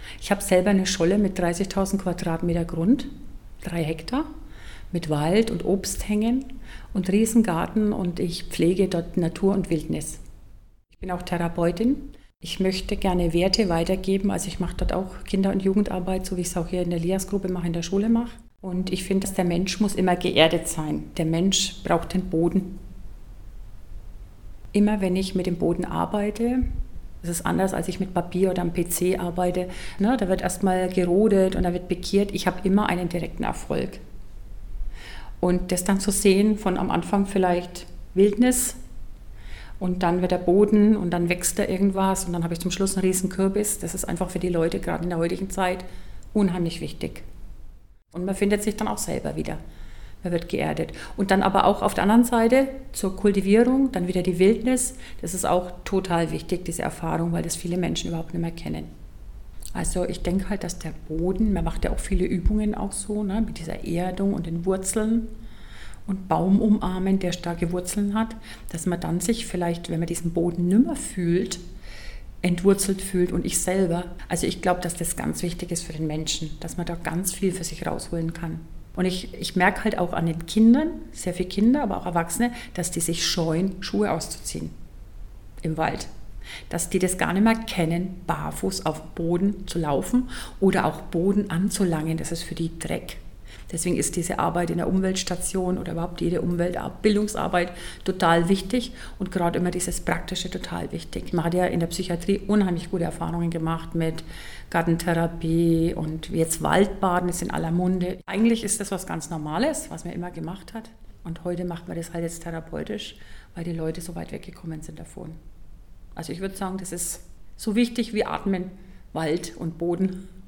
Ich habe selber eine Scholle mit 30.000 Quadratmeter Grund, 3 Hektar, mit Wald und Obsthängen und Riesengarten und ich pflege dort Natur und Wildnis. Ich bin auch Therapeutin. Ich möchte gerne Werte weitergeben, also ich mache dort auch Kinder- und Jugendarbeit, so wie ich es auch hier in der Elias-Gruppe mache, in der Schule mache. Und ich finde, dass der Mensch muss immer geerdet sein. Der Mensch braucht den Boden. Immer wenn ich mit dem Boden arbeite, das ist anders, als ich mit Papier oder am PC arbeite, ne, da wird erstmal gerodet und da wird bekiert. Ich habe immer einen direkten Erfolg. Und das dann zu sehen, von am Anfang vielleicht Wildnis und dann wird der Boden und dann wächst da irgendwas und dann habe ich zum Schluss einen riesen Kürbis. Das ist einfach für die Leute, gerade in der heutigen Zeit, unheimlich wichtig. Und man findet sich dann auch selber wieder. Man wird geerdet. Und dann aber auch auf der anderen Seite zur Kultivierung, dann wieder die Wildnis. Das ist auch total wichtig, diese Erfahrung, weil das viele Menschen überhaupt nicht mehr kennen. Also ich denke halt, dass der Boden, man macht ja auch viele Übungen auch so, ne, mit dieser Erdung und den Wurzeln und Baum umarmen, der starke Wurzeln hat, dass man dann sich vielleicht, wenn man diesen Boden nimmer fühlt, entwurzelt fühlt und ich selber. Also ich glaube, dass das ganz wichtig ist für den Menschen, dass man da ganz viel für sich rausholen kann. Und ich merke halt auch an den Kindern, sehr viele Kinder, aber auch Erwachsene, dass die sich scheuen, Schuhe auszuziehen im Wald. Dass die das gar nicht mehr kennen, barfuß auf dem Boden zu laufen oder auch Boden anzulangen. Das ist für die Dreck. Deswegen ist diese Arbeit in der Umweltstation oder überhaupt jede Umweltbildungsarbeit total wichtig und gerade immer dieses Praktische total wichtig. Man hat ja in der Psychiatrie unheimlich gute Erfahrungen gemacht mit Gartentherapie und jetzt Waldbaden ist in aller Munde. Eigentlich ist das was ganz Normales, was man immer gemacht hat. Und heute macht man das halt jetzt therapeutisch, weil die Leute so weit weggekommen sind davon. Also ich würde sagen, das ist so wichtig wie Atmen, Wald und Boden.